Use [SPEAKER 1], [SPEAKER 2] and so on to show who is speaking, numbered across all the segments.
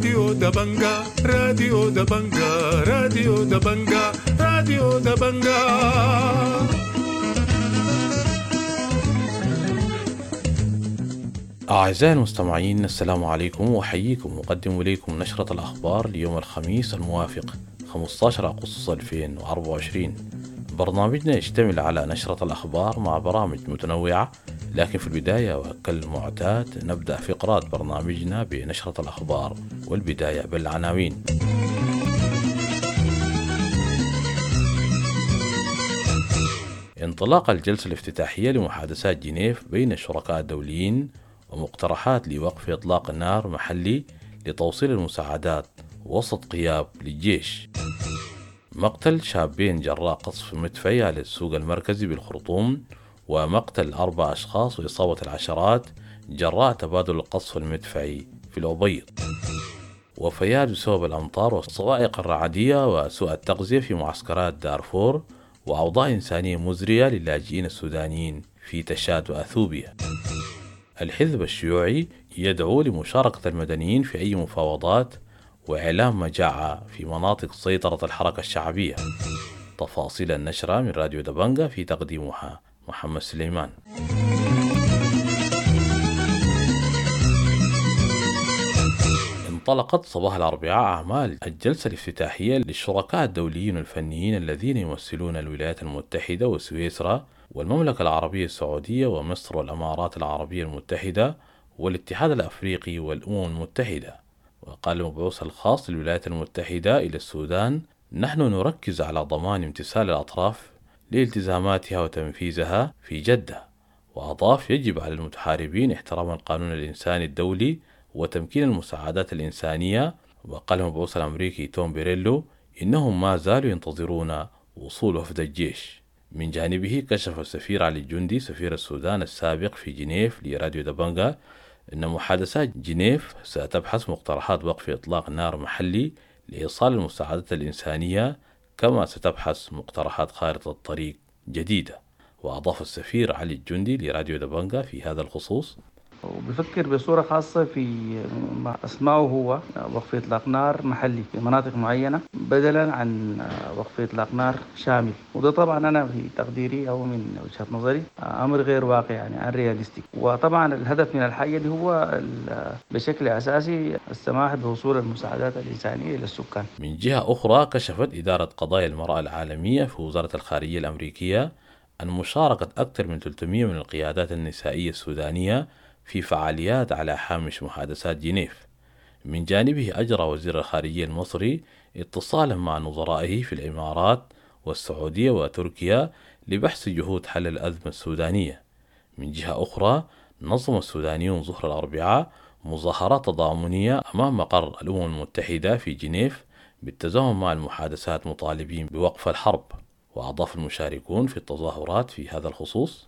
[SPEAKER 1] راديو دبنجا راديو دبنجا راديو دبنجا راديو دبنجا.
[SPEAKER 2] أعزائي المستمعين، السلام عليكم وأحييكم وأقدم إليكم نشرة الأخبار ليوم الخميس الموافق 15 أغسطس 2024. برنامجنا يشتمل على نشرة الأخبار مع برامج متنوعة، لكن في البداية وكالمعتاد نبدأ فقرات برنامجنا بنشرة الأخبار، والبداية بالعناوين. انطلاق الجلسة الافتتاحية لمحادثات جنيف بين الشركاء الدوليين ومقترحات لوقف إطلاق النار محلي لتوصيل المساعدات وسط غياب للجيش. مقتل شابين جراء قصف مدفعي على السوق المركزي بالخرطوم، ومقتل 4 أشخاص وإصابة العشرات جراء تبادل القصف المدفعي في الأبيض. وفيات بسبب الأمطار والصواعق الرعدية وسوء التغذية في معسكرات دارفور، وأوضاع إنسانية مزرية للاجئين السودانيين في تشاد وأثوبيا. الحزب الشيوعي يدعو لمشاركة المدنيين في أي مفاوضات وإعلام مجاعة في مناطق سيطرة الحركة الشعبية. تفاصيل النشرة من راديو دبنجا، في تقديمها محمد سليمان. انطلقت صباح الأربعاء أعمال الجلسة الافتتاحية للشركاء الدوليين الفنيين الذين يمثلون الولايات المتحدة وسويسرا والمملكة العربية السعودية ومصر والأمارات العربية المتحدة والاتحاد الأفريقي والأمم المتحدة. وقال المبعوث الخاص للولايات المتحدة إلى السودان: نحن نركز على ضمان امتثال الأطراف لالتزاماتها وتنفيذها في جدة. وأضاف: يجب على المتحاربين احترام القانون الإنساني الدولي وتمكين المساعدات الإنسانية. وقال المبعوث الأمريكي توم بيريلو: إنهم ما زالوا ينتظرون وصول وفد الجيش. من جانبه كشف السفير علي الجندي سفير السودان السابق في جنيف لراديو دبنجا إن محادثات جنيف ستبحث مقترحات وقف إطلاق نار محلي لإيصال المساعدات الإنسانية، كما ستبحث مقترحات خارطة الطريق جديدة. وأضاف السفير علي الجندي لراديو دبنجا في هذا الخصوص:
[SPEAKER 3] وبيفكر بصورة خاصة في ما أسمعه هو وقف إطلاق نار محلي في مناطق معينة بدلا عن وقف إطلاق نار شامل. وده طبعا أنا في تقديري أو من وجهة نظري أمر غير واقع، يعني unrealistic. وطبعا الهدف من الحاجة اللي هو بشكل أساسي السماح بوصول المساعدات الإنسانية إلى السكان.
[SPEAKER 2] من جهة أخرى، كشفت إدارة قضايا المرأة العالمية في وزارة الخارجية الأمريكية أن مشاركة أكثر من 300 من القيادات النسائية السودانية في فعاليات على هامش محادثات جنيف. من جانبه أجرى وزير الخارجية المصري اتصالا مع نظرائه في الإمارات والسعودية وتركيا لبحث جهود حل الأزمة السودانية. من جهة أخرى، نظم السودانيون ظهر الأربعاء مظاهرات تضامنية أمام مقر الأمم المتحدة في جنيف بالتزامن مع المحادثات، مطالبين بوقف الحرب. وأضاف المشاركون في التظاهرات في هذا الخصوص: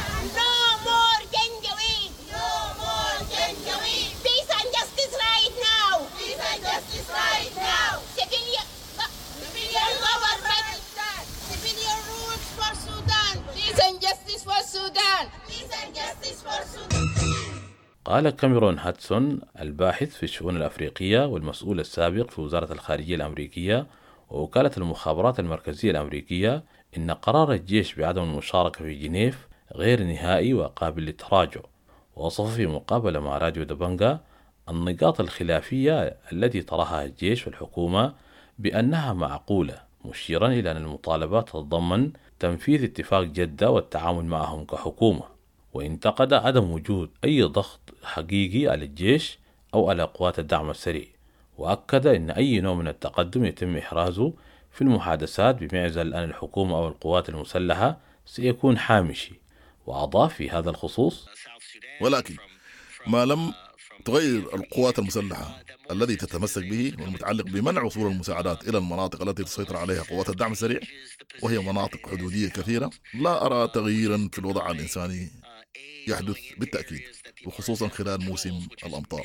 [SPEAKER 2] قال كاميرون هاتسون الباحث في الشؤون الأفريقية والمسؤول السابق في وزارة الخارجية الأمريكية ووكالة المخابرات المركزية الأمريكية إن قرار الجيش بعدم المشاركة في جنيف غير نهائي وقابل للتراجع. ووصف في مقابلة مع راديو دبنجا النقاط الخلافية التي طرحها الجيش والحكومة بأنها معقولة، مشيرا إلى أن المطالبات تتضمن تنفيذ اتفاق جدة والتعامل معهم كحكومة. وانتقد عدم وجود أي ضغط حقيقي على الجيش أو على قوات الدعم السريع، وأكد أن أي نوع من التقدم يتم إحرازه في المحادثات بمعزل عن الحكومة أو القوات المسلحة سيكون حامشي. وأضاف في هذا الخصوص:
[SPEAKER 4] ولكن ما لم تغير القوات المسلحة الذي تتمسك به والمتعلق بمنع وصول المساعدات إلى المناطق التي تسيطر عليها قوات الدعم السريع، وهي مناطق حدودية كثيرة، لا أرى تغييرا في الوضع الإنساني يحدث بالتأكيد، وخصوصا خلال موسم الأمطار.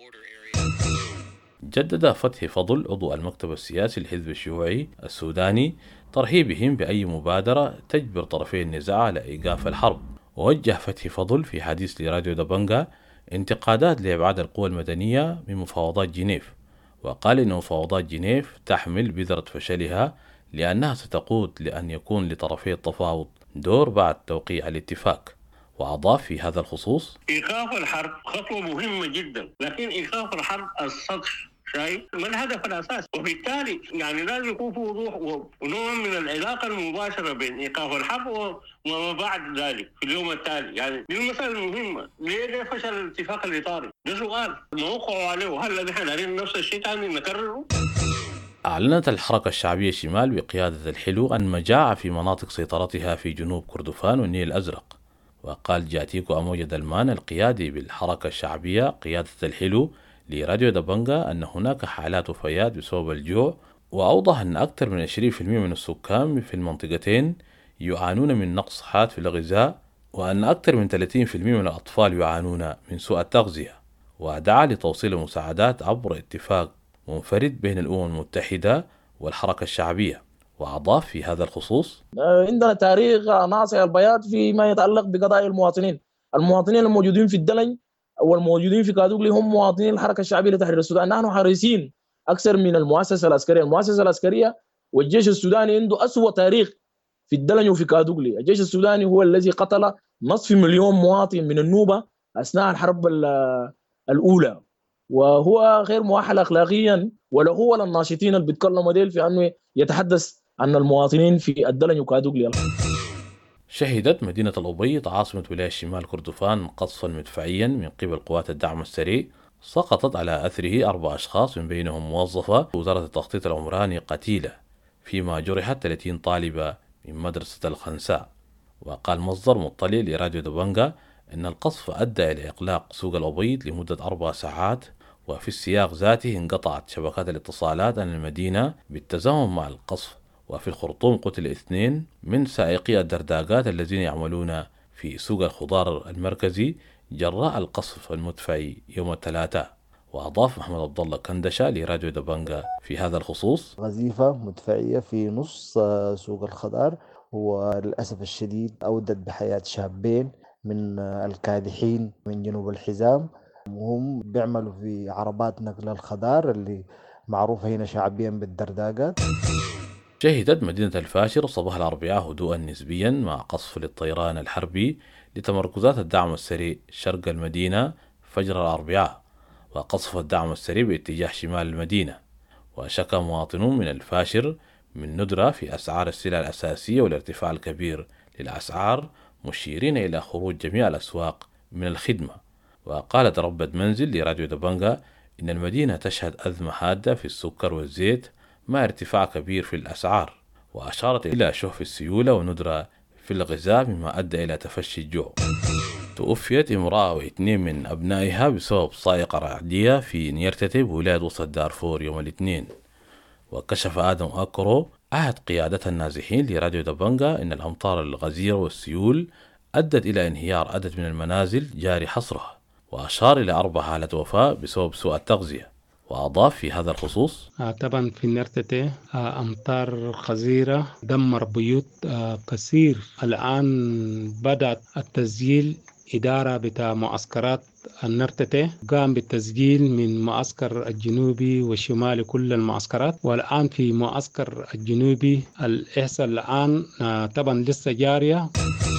[SPEAKER 2] جدد فتحي فضل عضو المكتب السياسي للحزب الشيوعي السوداني ترحيبهم بأي مبادرة تجبر طرفي النزاع على إيقاف الحرب. ووجه فتحي فضل في حديث لراديو دبنجا انتقادات لإبعاد القوى المدنية من مفاوضات جنيف، وقال إن مفاوضات جنيف تحمل بذرة فشلها لأنها ستقود لأن يكون لطرفي التفاوض دور بعد توقيع الاتفاق. وأضاف في هذا الخصوص:
[SPEAKER 5] إيقاف الحرب خطوة مهمة جدا، لكن إيقاف الحرب السطح شايف ما الهدف الأساسي، وبالتالي يعني لازم يكون في وضوح ونوع من العلاقة المباشرة بين إيقاف الحرب وما بعد ذلك في اليوم التالي. يعني دي المسألة المهمة. ليه فشل الاتفاق الإطاري؟ ده سؤال موقعوا عليه، هل نحن دارين نفس الشيء تاني نكرره؟
[SPEAKER 2] أعلنت الحركة الشعبية الشمال بقيادة الحلو عن مجاعة في مناطق سيطرتها في جنوب كردفان والنيل الأزرق. وقال جاتيكو أموجة دلمان القيادي بالحركة الشعبية قيادة الحلو لراديو دبنجا أن هناك حالات وفيات بسبب الجوع، وأوضح أن أكثر من 20% من السكان في المنطقتين يعانون من نقص حاد في الغذاء، وأن أكثر من 30% من الأطفال يعانون من سوء التغذية. ودعا لتوصيل المساعدات عبر اتفاق منفرد بين الأمم المتحدة والحركة الشعبية. وأضاف في هذا الخصوص:
[SPEAKER 6] عندنا تاريخ ناصع البياض فيما يتعلق بقضايا المواطنين الموجودين في الدلن والموجودين في كادوغلي هم مواطنين الحركة الشعبية لتحرير السودان. نحن حريصين أكثر من المؤسسة العسكرية والجيش السوداني عنده أسوأ تاريخ في الدلن وفي كادوغلي. الجيش السوداني هو الذي قتل نصف مليون مواطن من النوبة أثناء الحرب الأولى، وهو غير مؤهل أخلاقيا ولا هو للناشطين اللي بيتكلموا ديل في أنه يتحدث عن المواطنين في الدلن وكادوغلي.
[SPEAKER 2] شهدت مدينة الأبيض عاصمة ولاية شمال كردفان قصفا مدفعيا من قبل قوات الدعم السريع سقطت على أثره 4 أشخاص من بينهم موظفة وزارة التخطيط العمراني قتيلة، فيما جرحت 30 طالبة من مدرسة الخنساء. وقال مصدر مطلع لراديو دبنجا أن القصف أدى إلى إغلاق سوق الأبيض لمدة 4 ساعات، وفي السياق ذاته انقطعت شبكات الاتصالات عن المدينة بالتزامن مع القصف. وفي الخرطوم قتل 2 من سائقي الدرداقات الذين يعملون في سوق الخضار المركزي جراء القصف المدفعي يوم الثلاثاء. وأضاف محمد عبد الله كندشة لراديو دبنجا في هذا الخصوص:
[SPEAKER 7] قذيفة مدفعية في نص سوق الخضار، وللأسف الشديد أودت بحياة شابين من الكادحين من جنوب الحزام، وهم بيعملوا في عربات نقل الخضار اللي معروفة هنا شعبيا بالدرداقات.
[SPEAKER 2] شهدت مدينة الفاشر صباح الأربعاء هدوءا نسبيا مع قصف للطيران الحربي لتمركزات الدعم السريع شرق المدينة فجر الأربعاء، وقصف الدعم السريع باتجاه شمال المدينة. وشكى مواطنون من الفاشر من ندرة في أسعار السلع الأساسية والارتفاع الكبير للأسعار، مشيرين إلى خروج جميع الأسواق من الخدمة. وقالت ربة منزل لراديو دبنجا إن المدينة تشهد أزمة حادة في السكر والزيت مع ارتفاع كبير في الأسعار، وأشارت إلى شح السيولة وندرة في الغذاء مما أدى إلى تفشي الجوع. توفيت امرأة و2 من أبنائها بسبب صاعقة رعدية في نيرتتي بولاية وسط دارفور يوم الاثنين. وكشف آدم أكرو أحد قيادة النازحين لراديو دبنجا إن الأمطار الغزيرة والسيول أدت إلى انهيار عدد من المنازل جاري حصرها، وأشار إلى 4 حالات وفاة بسبب سوء التغذية. وأضاف في هذا الخصوص:
[SPEAKER 8] طبعا في نيرتتي أمطار غزيرة دمر بيوت كثير. الآن بدأت التسجيل إدارة بتاع معسكرات النرتتي قام بالتسجيل من معسكر الجنوبي والشمالي كل المعسكرات، والآن في معسكر الجنوبي الإحصاء الآن طبعا لسه جارية.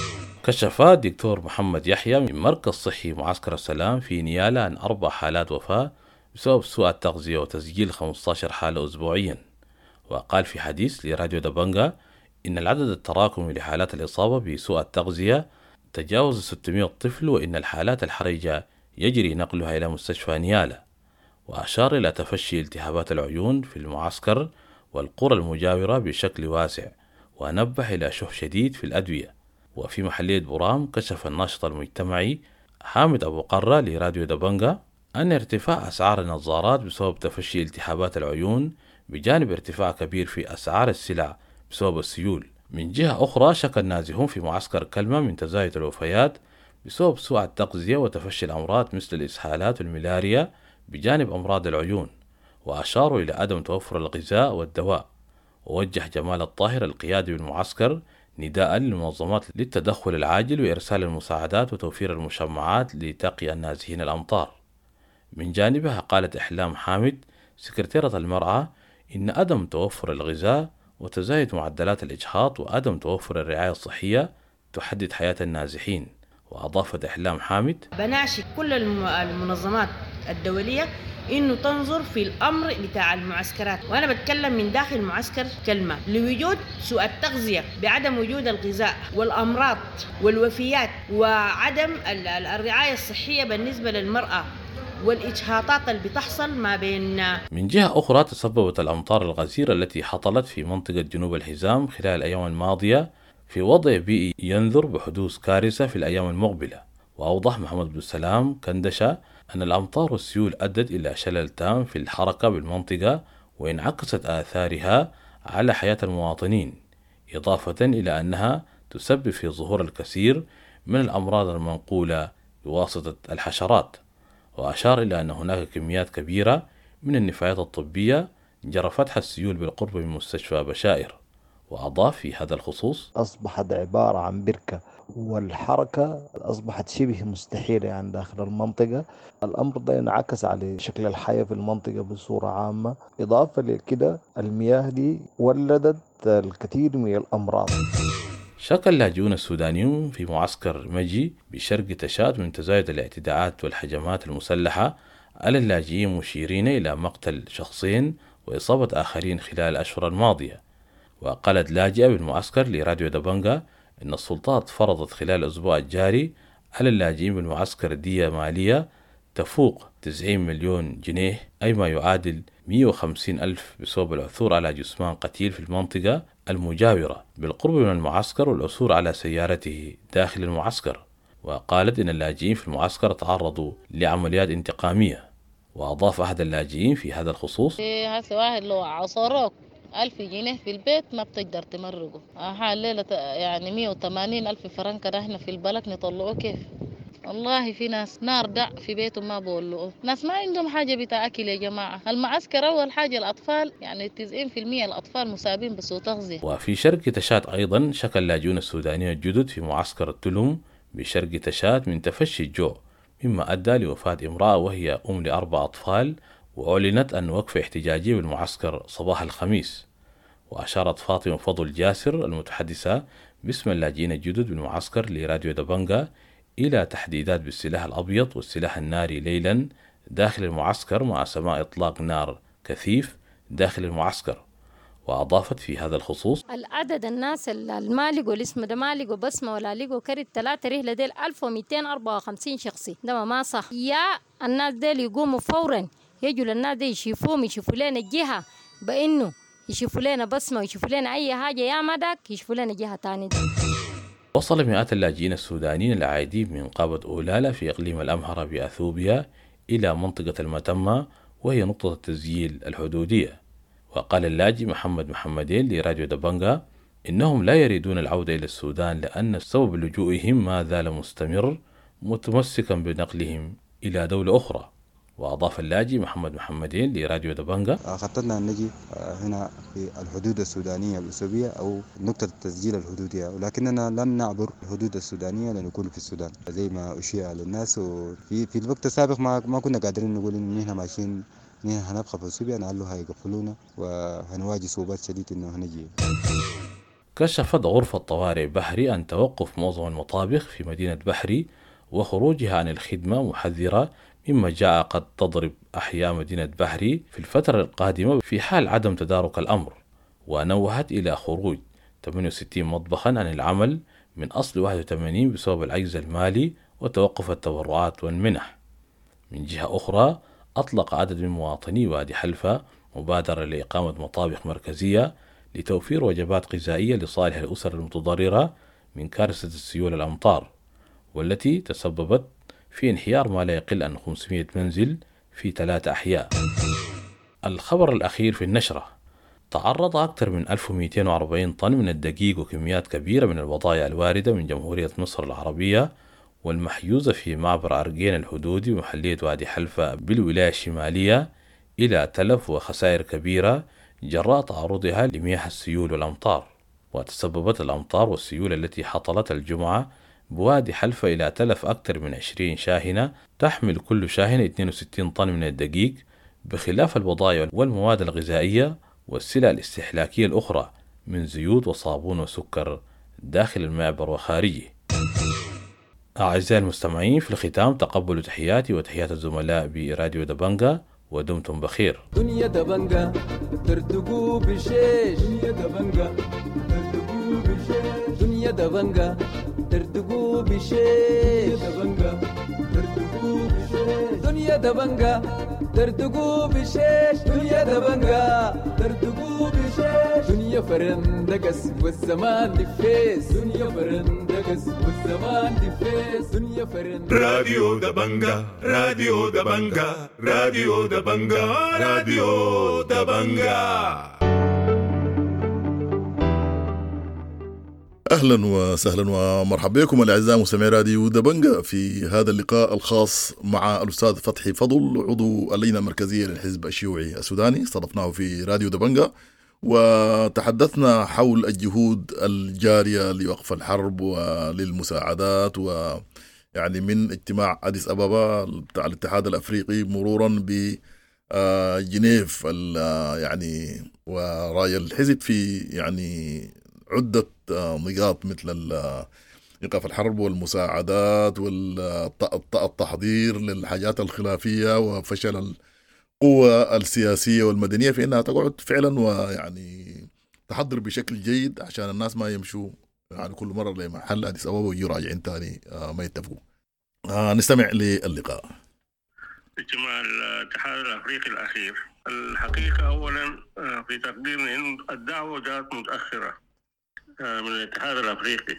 [SPEAKER 2] كشف الدكتور محمد يحيى من مركز صحي معسكر السلام في نيالا عن 4 حالات وفاة بسبب سوء التغذية وتسجيل 15 حالة أسبوعيا. وقال في حديث لراديو دبنجا إن العدد التراكمي لحالات الإصابة بسوء التغذية تجاوز 600 طفل، وإن الحالات الحرجة يجري نقلها إلى مستشفى نيالا. وأشار إلى تفشي التهابات العيون في المعسكر والقرى المجاورة بشكل واسع، ونبه إلى شح شديد في الأدوية. وفي محلية برام كشف الناشط المجتمعي حامد أبو قرة لراديو دبنجا أن ارتفاع أسعار النظارات بسبب تفشي التهابات العيون بجانب ارتفاع كبير في أسعار السلع بسبب السيول. من جهة أخرى شكى النازحون في معسكر كلمة من تزايد الوفيات بسبب سوء التغذية وتفشي الأمراض مثل الإسهالات والملاريا بجانب أمراض العيون، وأشاروا إلى عدم توفر الغذاء والدواء. ووجه جمال الطاهر القيادي بالمعسكر نداء للمنظمات للتدخل العاجل وإرسال المساعدات وتوفير المشمعات لتقي النازحين الأمطار. من جانبها قالت إحلام حامد سكرتيرة المرأة إن عدم توفر الغذاء وتزايد معدلات الإجهاض وعدم توفر الرعاية الصحية تحدد حياة النازحين. وأضافت إحلام حامد:
[SPEAKER 9] بناشد كل المنظمات الدولية إنه تنظر في الأمر بتاع المعسكرات، وأنا بتكلم من داخل المعسكر كلمة لوجود سوء التغذية بعدم وجود الغذاء والأمراض والوفيات وعدم الرعاية الصحية بالنسبة للمرأة والإجهاضات اللي بتحصل ما بين.
[SPEAKER 2] من جهة أخرى، تسببت الأمطار الغزيرة التي حصلت في منطقة جنوب الحزام خلال الأيام الماضية في وضع بيئي ينذر بحدوث كارثة في الأيام المقبلة. وأوضح محمد بن سلام كندشة أن الأمطار والسيول أدت إلى شلل تام في الحركة بالمنطقة وانعكست آثارها على حياة المواطنين، إضافة إلى أنها تسبب في ظهور الكثير من الأمراض المنقولة بواسطة الحشرات. وأشار إلى أن هناك كميات كبيرة من النفايات الطبية جرى فتح السيول بالقرب من مستشفى بشائر. وأضاف في هذا الخصوص:
[SPEAKER 7] أصبحت عبارة عن بركة والحركة أصبحت شبه مستحيلة يعني داخل المنطقة. الأمر ده انعكس على شكل الحياة في المنطقة بصورة عامة. إضافة لكده المياه دي ولدت الكثير من الأمراض.
[SPEAKER 2] شكى اللاجئون السودانيون في معسكر مجي بشرق تشاد من تزايد الاعتداءات والهجمات المسلحة على اللاجئين، مشيرين إلى مقتل شخصين وإصابة آخرين خلال الأشهر الماضية. وقالت لاجئة بالمعسكر لراديو دبنجا إن السلطات فرضت خلال الأسبوع الجاري على اللاجئين بالمعسكر دية مالية تفوق 90 مليون جنيه، أي ما يعادل 150 ألف، بسبب العثور على جثمان قتيل في المنطقة المجاورة بالقرب من المعسكر والعثور على سيارته داخل المعسكر. وقالت إن اللاجئين في المعسكر تعرضوا لعمليات انتقامية. وأضاف أحد اللاجئين في هذا الخصوص:
[SPEAKER 10] هسه واحد لو عصروك 1000 جنيه في البيت ما بتقدر تمرقه. الليلة يعني 180 ألف فرنك احنا في البلد نطلعوه كيف؟ والله في ناس نار دع في بيتهم ما بولوا، ناس ما عندهم حاجة بتاع أكل يا جماعة. المعسكر أول حاجة الأطفال، يعني 90% الأطفال مصابين بسوء تغذية.
[SPEAKER 2] وفي شرق تشاد أيضا شكى اللاجئون السودانيين الجدد في معسكر التلم بشرق تشاد من تفشي الجوع، مما أدى لوفاة امرأة وهي أم ل4 أطفال، وأعلنت أن وقفة احتجاجية بالمعسكر صباح الخميس. وأشارت فاطمة فضل جاسر المتحدثة باسم اللاجئين الجدد بالمعسكر لراديو دبنجا إلى تحديدات بالسلاح الأبيض والسلاح الناري ليلا داخل المعسكر مع سماع إطلاق نار كثيف داخل المعسكر. وأضافت في هذا الخصوص:
[SPEAKER 11] العدد الناس ما لقوا الاسم ده، ما لقوا بسمة ولا لقوا كرت 3 رحلة ديل 1254 شخصي، ده ما صح. يا الناس ديل يقوموا فورا، يجوا للناس دي يشوفوا لنا الجهة بأنه يشوفوا لنا بسمة ويشوفوا لنا أي حاجة، يا مدك يشوفوا لنا جهة تانية.
[SPEAKER 2] وصل مئات اللاجئين السودانيين العائدين من قابة أولالة في إقليم الأمهرة بأثوبيا إلى منطقة المتمة، وهي نقطة التسجيل الحدودية. وقال اللاجئ محمد محمدين لراديو دبنجا إنهم لا يريدون العودة إلى السودان لأن سبب لجوئهم ما زال مستمر، متمسكا بنقلهم إلى دولة أخرى. وأضاف اللاجئ محمد محمدين لراديو دبنجا:
[SPEAKER 12] خططنا أن نجي هنا في الحدود السودانية الأثيوبية أو نقطة التسجيل الحدودية، ولكننا لن نعبر الحدود السودانية لنكون في السودان زي ما أشيع للناس. وفي الوقت السابق ما كنا قادرين نقول إن نحن ماشيين هنبقى في أثيوبيا، نقولوا هيقفلونا وهنواجه صعوبات شديدة إنه هنجي.
[SPEAKER 2] كشفت غرفة طوارئ بحري عن توقف معظم المطابخ في مدينة بحري وخروجها عن الخدمة، محذرة مما جاء قد تضرب أحياء مدينة بحري في الفترة القادمة في حال عدم تدارك الأمر. ونوهت إلى خروج 68 مطبخا عن العمل من أصل 81 بسبب العجز المالي وتوقف التبرعات والمنح. من جهة أخرى، أطلق عدد من مواطني وادي حلفة مبادرة لإقامة مطابخ مركزية لتوفير وجبات غذائية لصالح الأسر المتضررة من كارثة السيول الأمطار، والتي تسببت في انهيار ما لا يقل عن 500 منزل في 3 أحياء. الخبر الأخير في النشرة: تعرض أكثر من 1240 طن من الدقيق وكميات كبيرة من البضائع الواردة من جمهورية مصر العربية والمحجوزة في معبر أرجين الحدودي ومحلية وادي حلفة بالولاية الشمالية إلى تلف وخسائر كبيرة جراء تعرضها لمياه السيول والأمطار. وتسببت الأمطار والسيول التي حصلت الجمعة بوادي حلفة إلى تلف أكثر من 20 شاحنة تحمل كل شاحنة 62 طن من الدقيق بخلاف البضائع والمواد الغذائية والسلع الاستهلاكية الأخرى من زيوت وصابون وسكر داخل المعبر وخارجه. أعزائي المستمعين، في الختام تقبلوا تحياتي وتحيات الزملاء براديو دبنجا، ودمتم بخير.
[SPEAKER 13] دنيا دبنجا ترتقوا بشيش، دنيا دبنجا ترتقوا بشيش، دنيا دبنجا ترتقوا بشيش، دبنجا ترتقوا بشيش، دنيا دبنجا ترتقوا بشيش، دنيا دبنجا ترتقوا بشيش، دنيا فرندقس والزمان دفيس، دنيا فرندقس والزمان دفيس، دنيا فرندقس.
[SPEAKER 1] راديو دبنجا، راديو دبنجا، راديو دبنجا، راديو دبنجا.
[SPEAKER 4] أهلا وسهلا ومرحبا بكم الأعزاء مستمعي راديو دبنجا في هذا اللقاء الخاص مع الأستاذ فتحي فضل عضو اللجنة المركزية للحزب الشيوعي السوداني. استضفناه في راديو دبنجا وتحدثنا حول الجهود الجارية لوقف الحرب وللمساعدات، ويعني من اجتماع أديس أبابا بتاع الاتحاد الأفريقي مرورا بجنيف يعني وراي الحزب في يعني عدة نقاط مثل إيقاف الحرب والمساعدات والتحضير للحاجات الخلافية وفشل القوى السياسية والمدنية في أنها تقعد فعلا ويعني تحضر بشكل جيد عشان الناس ما يمشوا يعني كل مرة لمحل أديس أبابا ويجوا راجعين تاني ما يتفقوا. نستمع للقاء.
[SPEAKER 5] اجتماع الاتحاد الأفريقي الأخير، الحقيقة أولا في تقديرنا أن الدعوة جاءت متأخرة من الاتحاد الأفريقي،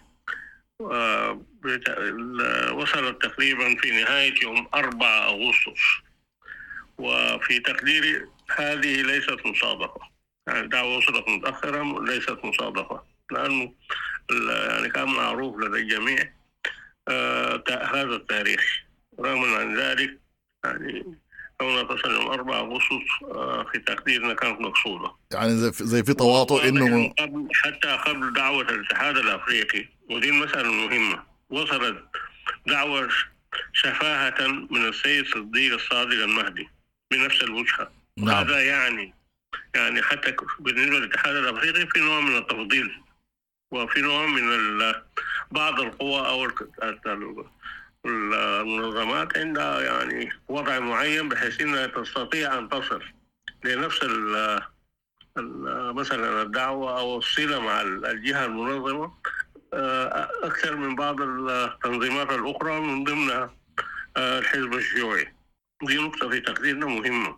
[SPEAKER 5] وصلت تقريبا في نهاية يوم 4 أغسطس، وفي تقديري هذه ليست مصادفة. يعني الدعوة وصلت متأخرة ليست مصادفة، لأنه يعني كان معروف لدى الجميع هذا التاريخ. رغم عن ذلك يعني كونها تصل يوم 4 أغسطس في تقديرنا كانت مقصودة، يعني
[SPEAKER 4] زي في تواطؤ إنه
[SPEAKER 5] حتى قبل دعوة الاتحاد الأفريقي، ودي المسألة المهمة، وصلت دعوة شفاهة من السيد صديق الصادق المهدي بنفس الوجهة.
[SPEAKER 4] نعم.
[SPEAKER 5] هذا يعني حتى بالنسبة للاتحاد الأفريقي في نوع من التفضيل، وفي نوع من بعض القوى أو المنظمات عندها يعني وضع معين بحيث انها تستطيع ان تصل لنفس مثلا الدعوة او الصلة مع الجهة المنظمة اكثر من بعض التنظيمات الاخرى من ضمنها الحزب الشيوعي. دي نقطة في تقديرنا مهمة.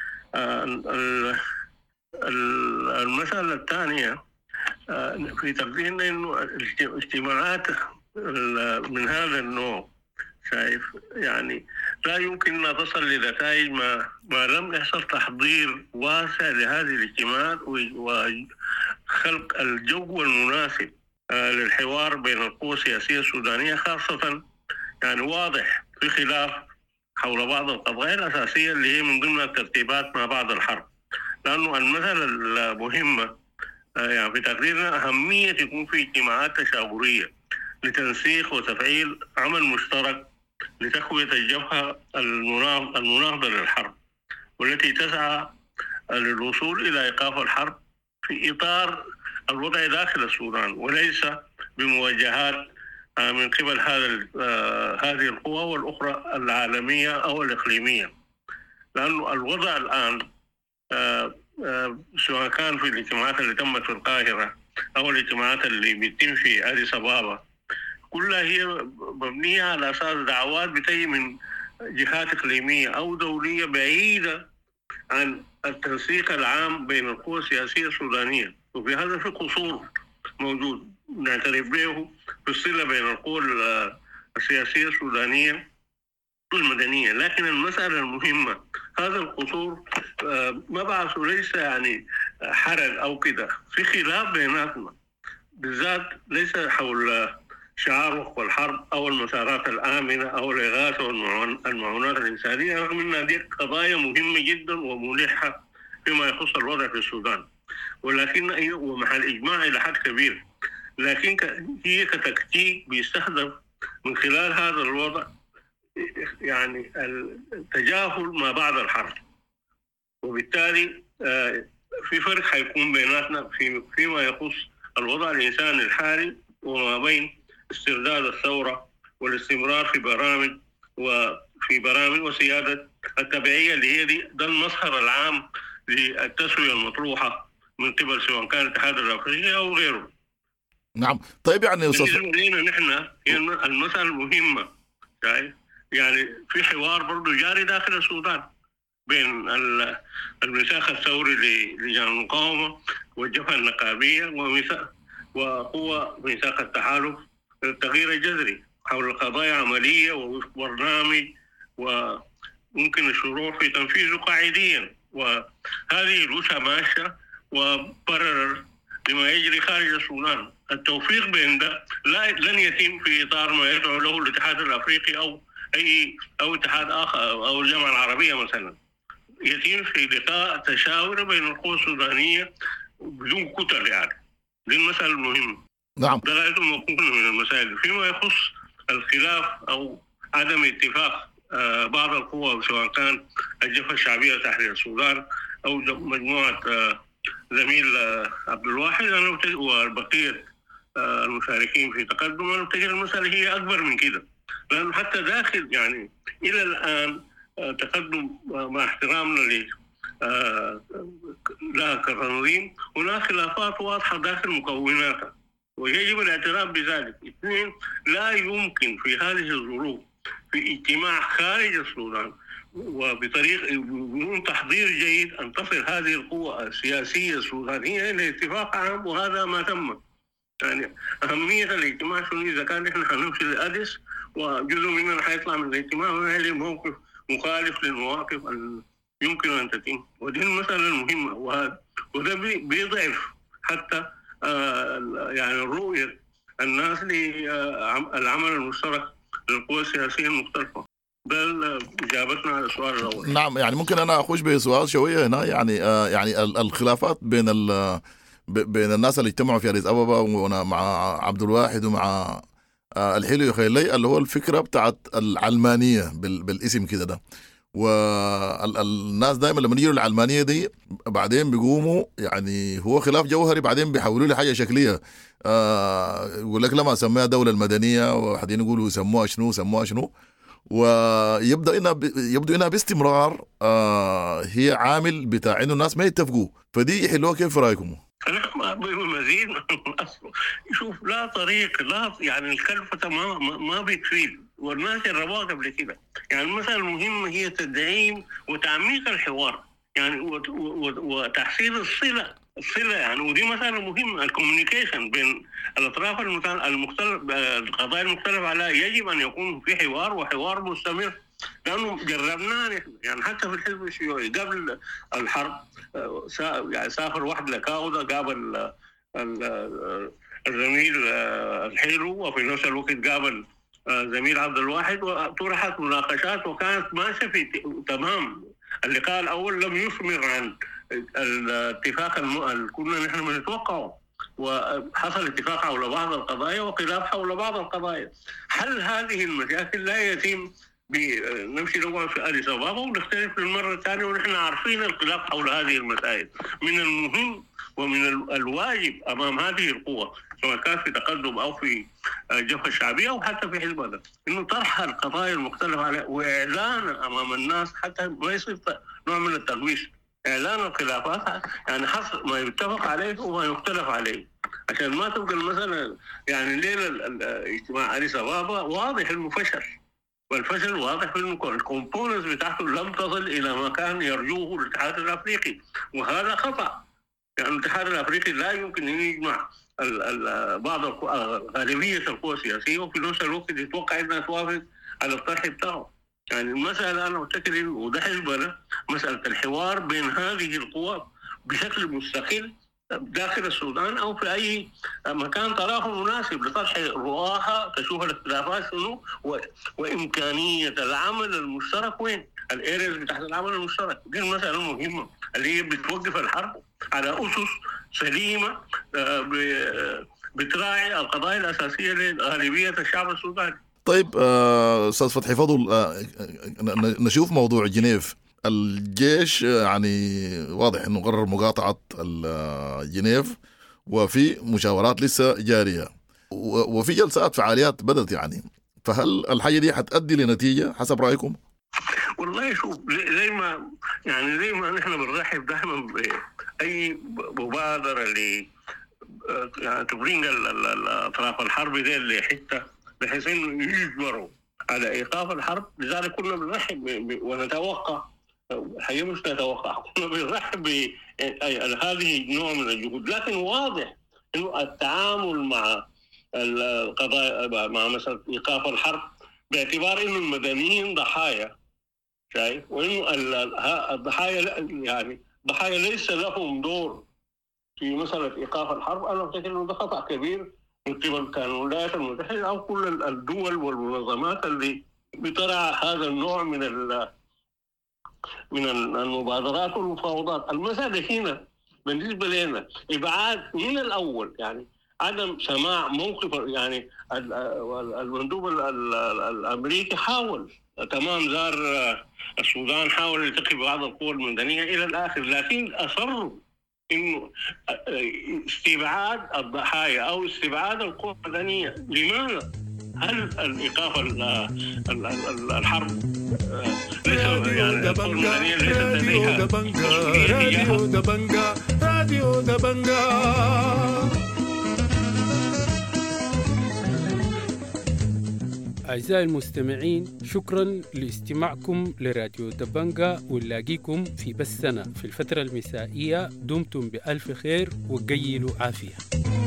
[SPEAKER 5] المسألة الثانية في تقديرنا انه الاجتماعات من هذا النوع شايف يعني لا يمكن أن تصل لنتائج ما لم يحصل تحضير واسع لهذه الاجتماعات وخلق الجو المناسب للحوار بين القوى السياسية السودانية، خاصة يعني واضح في خلاف حول بعض القضايا الأساسية اللي هي من ضمن الترتيبات ما بعد الحرب. لأنه المسألة المهمة يعني في تقديرنا أهمية يكون في اجتماعات تشاورية لتنسيق وتفعيل عمل مشترك لتقوية الجبهة المناهضة للحرب، والتي تسعى للوصول إلى إيقاف الحرب في إطار الوضع داخل السودان، وليس بمواجهات من قبل هذه القوى والأخرى العالمية أو الإقليمية. لأنه الوضع الآن سواء كان في الاجتماعات اللي تمت في القاهرة أو الاجتماعات اللي بتتم في أديس أبابا، كلها هي مبنية على أساس دعوات بتجي من جهات إقليمية أو دولية بعيدة عن التنسيق العام بين القوى السياسية السودانية. وفي هذا في قصور موجود نعترف به في الصلة بين القوى السياسية السودانية والمدنية. لكن المسألة المهمة هذا القصور مبعثه ليس يعني حرج أو كده، في خلاف بيناتنا بالذات ليس حول شعار وقف الحرب أو المسارات الآمنة أو الإغاثة والمعونات الإنسانية، رغم أن هذه قضايا مهمة جدا وملحة فيما يخص الوضع في السودان، ولكن ومحل إجماع إلى حد كبير، لكن هي كتكتيك بيستخدم من خلال هذا الوضع يعني التجاهل ما بعد الحرب. وبالتالي في فرق حيكون بيناتنا فيما يخص الوضع الإنساني الحالي وما بين استرداد الثورة والاستمرار في برامج وسيادة التبعية اللي هي ده المظهر العام للتسوية المطروحة من قبل سواء كان الاتحاد الأفريقي أو غيره.
[SPEAKER 4] نعم. طيب يعني
[SPEAKER 5] بالنسبة لنا نحن هي المسألة المهمة، يعني في حوار برضو جاري داخل السودان بين الميثاق الثوري للجان المقاومة والجبهة النقابية وقوى ميثاق التحالف للتغيير الجذري حول قضايا عملية وبرنامج وممكن الشروع في تنفيذه قاعديا، وهذه الوجهة ماشية وبرر لما يجري خارج السودان. التوفيق بين ده لن يتم في إطار ما يدعو له الاتحاد الأفريقي أو اتحاد آخر أو الجامعة العربية مثلا، يتم في لقاء تشاور بين القوى السودانية بدون كتل. يعني دي المسألة المهمة.
[SPEAKER 4] نعم.
[SPEAKER 5] ده لا يتم موقفنا من المسائل. فيما يخص الخلاف أو عدم اتفاق بعض القوى سواء كان الجبهة الشعبية تحرير السودان أو مجموعة زميل عبد الواحد أنا وبقية المشاركين في تقدم، أنا أفتكر المسألة هي أكبر من كده، لأنه حتى داخل يعني إلى الآن تقدم مع احترامنا لها كتنظيم هناك خلافات واضحة داخل مكوناتها ويجب الاعتراف بذلك. اثنين، لا يمكن في هذه الظروف في اجتماع خارج السودان بدون تحضير جيد أن تصل هذه القوى السياسية السودانية إلى اتفاق عام، وهذا ما تم. يعني أهمية الاجتماع شنو؟ إذا كان إحنا هنمشي لأديس وجزء مننا حيطلع من الاجتماع ويعلي موقف مخالف للمواقف يمكن أن تتم، ودي المسألة المهمة. وده بيضعف حتى يعني رؤية الناس للعمل المشترك للقوى السياسية المختلفة. ده إجابتنا على السؤال الأول.
[SPEAKER 4] نعم. يعني ممكن أنا أخش بسؤال شوية هنا، يعني الخلافات بين الناس اللي اجتمعوا في أديس أبابا مع عبد الواحد ومع الحلو يخيلي اللي هو الفكرة بتاعت العلمانية بالاسم كده ده، والناس دائما لما يجوا العلمانية دي بعدين بيقوموا يعني هو خلاف جوهري بعدين بيحولوا له حاجة شكلية. يقول لك لما سموها دولة المدنية وحدين يقولوا سموها شنو ويبدو انها باستمرار هي عامل بتاع انه الناس ما يتفقوا، فدي يحلوها كيف في رايكم؟
[SPEAKER 5] مزيد شوف لا طريق لا يعني الكلفة ما بتفيد، والناس جربوها قبل كده. يعني المسألة المهمة هي تدعيم وتعميق الحوار يعني وتحسين الصلة يعني، ودي مسألة مهمة. الكوميونيكيشن بين الأطراف المختلف القضايا المختلفة عليها يجب أن يكون في حوار وحوار مستمر، لأنه جربناه يعني حتى في الحزب الشيوعي قبل الحرب يعني سافر واحد لكاودا قابل الزميل الحلو وفي نفس الوقت قابل زميل عبد الواحد وطرحت مناقشات وكانت ماشية في تمام. اللقاء الأول لم يثمر عن الاتفاق كنا نحن بنتوقعه، وحصل اتفاق حول بعض القضايا وخلاف حول بعض القضايا. حل هذه المشاكل لا يتم بنمشي نقعد في أديس أبابا ونختلف للمرة الثانية ونحن عارفين الخلاف حول هذه المسائل. من المهم ومن الواجب أمام هذه القوة سواء كان في تقدم أو في الجبهة الشعبية أو حتى في حزب الله إنه طرح القضايا المختلفة عليها وإعلان أمام الناس حتى ما يصير نوع من التغويش، إعلان الخلافات يعني حصل ما يتفق عليه وما يختلف عليه عشان ما تبقى المسألة يعني ليلة الاجتماع أديس أبابا واضح إنه فشل، والفشل واضح في الكومبوننتس بتاعته لم تصل إلى ما كان يرجوه الاتحاد الأفريقي، وهذا خطأ. يعني الاتحاد الأفريقي لا يمكن أن يجمع بعض غالبية القوى السياسية وفي نفس الوقت يتوقع أنها توافق على الطرح بتاعه. يعني المسألة أنا أعتقد وده حزبنا مسألة الحوار بين هذه القوى بشكل مستقل داخل السودان أو في أي مكان تراه مناسب لطرح رؤاها تشوف الاختلافات شنو وإمكانية العمل المشترك وين الأريز بتاعت العمل المشترك. دي المسألة المهمة اللي هي بتوقف الحرب على أسس سليمة بتراعي القضايا الأساسية لغالبية الشعب السوداني.
[SPEAKER 4] طيب أستاذ فتحي فضل، نشوف موضوع جنيف. الجيش يعني واضح أنه قرر مقاطعة جنيف، وفي مشاورات لسه جارية، وفي جلسات فعاليات بدت يعني. فهل الحاجة دي حتؤدي لنتيجة حسب رأيكم؟
[SPEAKER 5] والله شوف، زي ما نحن بنرحب دائما بأي مبادرة اللي يعني تبرين الأطراف الحرب دي اللي حتى بحيث إنه يجبروا على إيقاف الحرب. لذلك كنا بنرحب ونتوقع، الحقيقة مش نتوقع، كنا بنرحب بهذه النوع من الجهود. لكن واضح إنه التعامل مع القضايا، مع مثلا إيقاف الحرب، باعتبار إنه المدنيين ضحايا، شايف، وإنه الضحايا يعني ضحايا ليس لهم دور في مسألة إيقاف الحرب. أنا أفتكر إنه ده خطأ كبير من قبل كان الولايات المتحدة أو كل الدول والمنظمات اللي بترعى هذا النوع من المبادرات والمفاوضات. المسألة هنا بالنسبة لنا إبعاد من الأول، يعني عدم سماع موقف. يعني المندوب الأمريكي حاول، تمام، زار السودان، حاول يلتقي ببعض القوى المدنية إلى الآخر، لكن أصروا إنه استبعاد الضحايا أو استبعاد القوى المدنية. لماذا؟ هل الإيقاف الحرب ليس يعني القوى المدنية ليست لديها
[SPEAKER 1] راديو دبنجا.
[SPEAKER 8] أعزائي المستمعين، شكرا لاستماعكم لراديو دبنجا، ونلاقيكم في بثنا في الفترة المسائية. دمتم بألف خير وقيلوا عافية.